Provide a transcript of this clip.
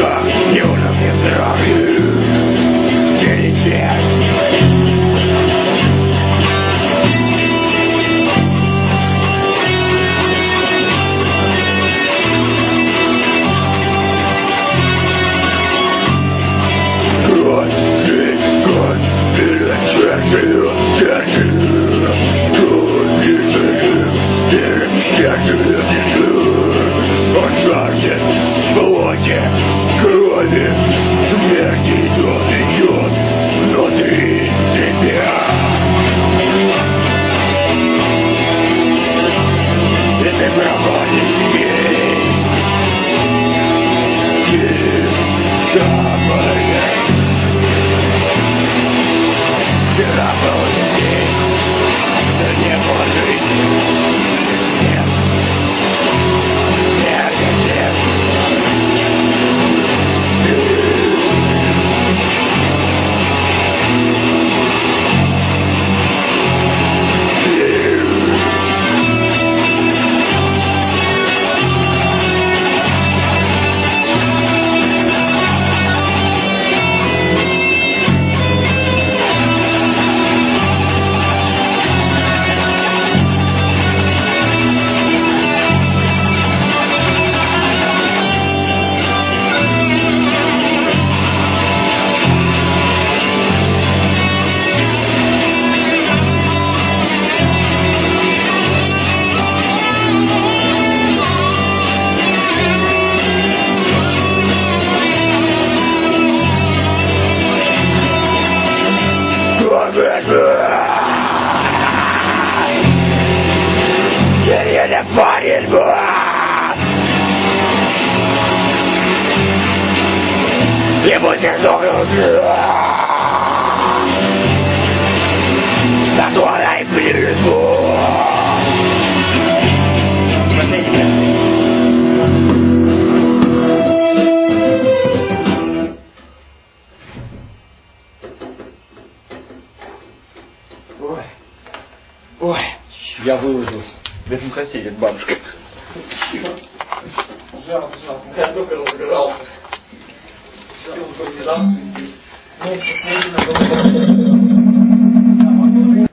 Крови, смерти идет внутри тебя. И ты проводишь день. Ты капаешь. Ты проводишь день. Да не было жизни. Нет. Нет, нет, нет. Я не парень, ему сезон которой близу. Ой, я выложился. Да не соси, как бабушка. Жалко. Я только разбирался. Жалко, не дам свистеть.